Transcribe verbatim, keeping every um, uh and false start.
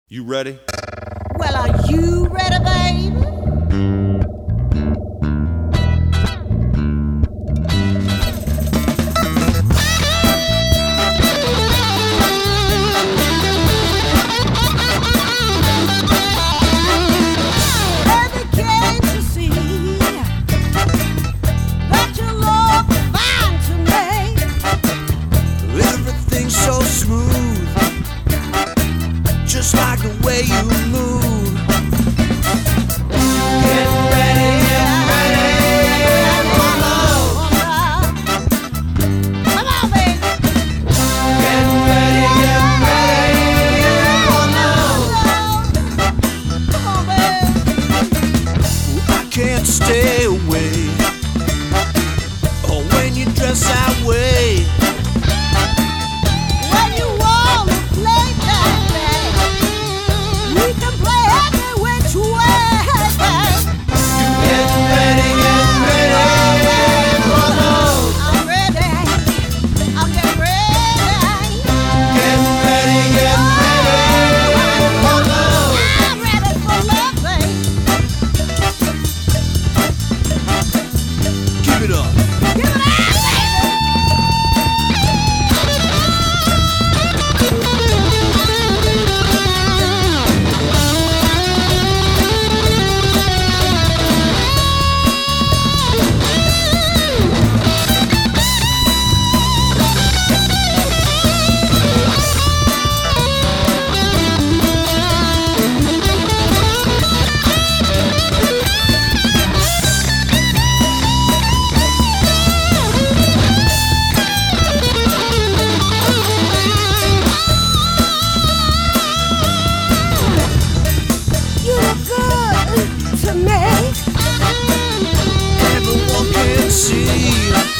You ready? Well, are you ready, baby? So smooth, just like the way you move. Get ready, get ready for love. Come on, baby. Get ready, get ready for love. Come on, baby. I can't stay away. Oh, when you dress that way. To me, everyone can see.